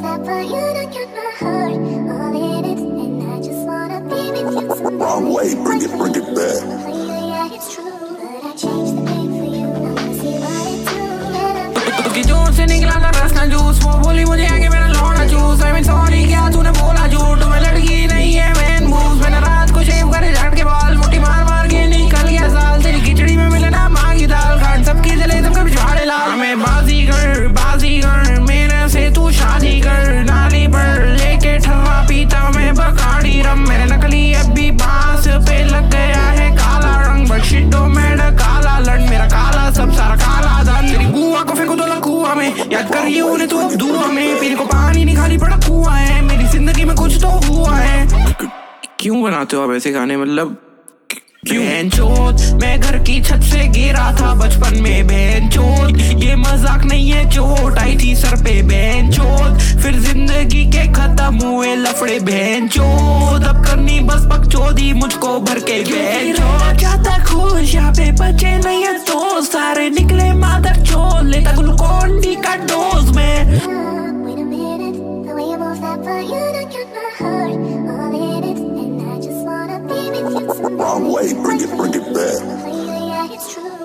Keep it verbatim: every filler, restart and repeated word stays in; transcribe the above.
that, but you don't get my heart all in it, and I just wanna be with you tonight. Wrong way, bring it, bring it back. Yeah, it's true, but I changed the game for you. I wanna see what it do. उसकी जोर से निकला था रस ना juice, वो बोली मुझे आगे मेरा लौड़ा जूस। आई मीन सॉरी क्या तूने बोला झूठ, मैं लड़की नहीं है मैन बूस। मैंने रात को शेव करे झाड़ के बाल, मुट्ठी मार मार के निकल गया साल। तेरी खिचड़ी में मिले ना माँ की दाल, खान सबकी जले सबके पिछवाड़े लाल। मैं बाजीगर बाजीगर मेरे से तू शादी कर, नाली पर लेके ठवा पीता मैं बकाड़ी रम। मेरे नकली अभी बांस पे लग गया है काला रंग, बट शिटो मेरा काला लड़, मेरा काला सब सारा काला धन। तेरी बुआ को फेंको तो कुआं में, याद करिए उन्हें तो अब दुआ में। पीने को पानी नहीं खाली पड़ा कुआं है, मेरी जिंदगी में कुछ तो हुआ है। क्यों बनाते हो आप ऐसे गाने, मतलब बहनचोद मैं घर की छत से गिरा था बचपन में बहनचोद, ये मजाक नहीं है चोट आई थी सर पे बहनचोद। फिर जिंदगी के खत्म हुए लफड़े बहनचोद, अब करनी बस बकचोदी मुझको भर के बहनचोद। जाता खुश यहाँ पे बचे नहीं है दोस्त, सारे निकले मादर चोद, लेता ग्लूकोन डी का डोज में। Wait a minute, the way you move that, but you don't get my heart all in it, and I just wanna be with you tonight. Wrong way, bring it, bring it back. Yeah, it's true.